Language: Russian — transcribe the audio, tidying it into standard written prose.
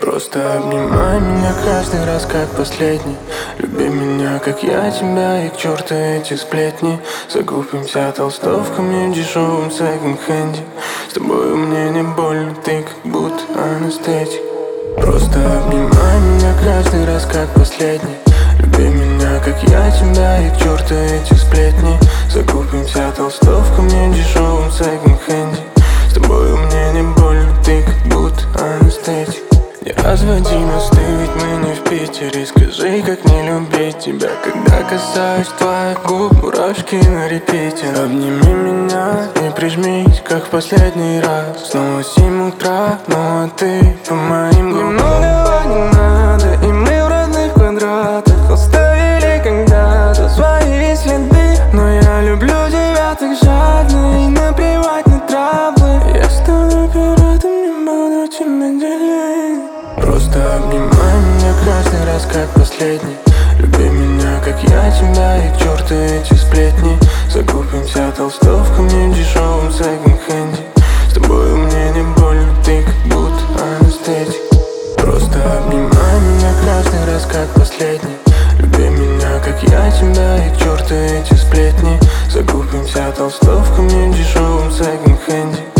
Просто обнимай меня каждый раз, как последний. Люби меня, как я тебя, и к черту эти сплетни. Закупимся толстовками в дешевом секонд-хенде. С тобой мне не больно, ты как будто анестетик. Просто обнимай меня каждый раз, как последний. Люби меня, как я тебя, и к черту эти сплетни. Закупимся толстовками в дешевом секонд-хенде. С тобой мне не больно, ты как будто анестетик. Не разводи нас, ты ведь мы не в Питере. Скажи, как не любить тебя, когда касаюсь твоих губ, мурашки на репите. Обними меня и прижмись, как в последний раз. Снова 7 утра, ну а ты по моим губам. Немного не надо, и мы в родных квадратах оставили когда-то свои следы. Но я люблю тебя так жадно, и наплевать на травы. Я стану пиратом, не буду тебя делить. Просто обнимай меня каждый раз, как последний. Люби меня, как я тебя, и к черту эти сплетни. Закупимся толстовками в дешевом секонд-хенде. С тобой мне не больно, ты как будто анестетик. Просто обнимай меня каждый раз, как последний. Люби меня, как я тебя, и к черту эти сплетни. Закупимся толстовками в дешевом секонд-хенде.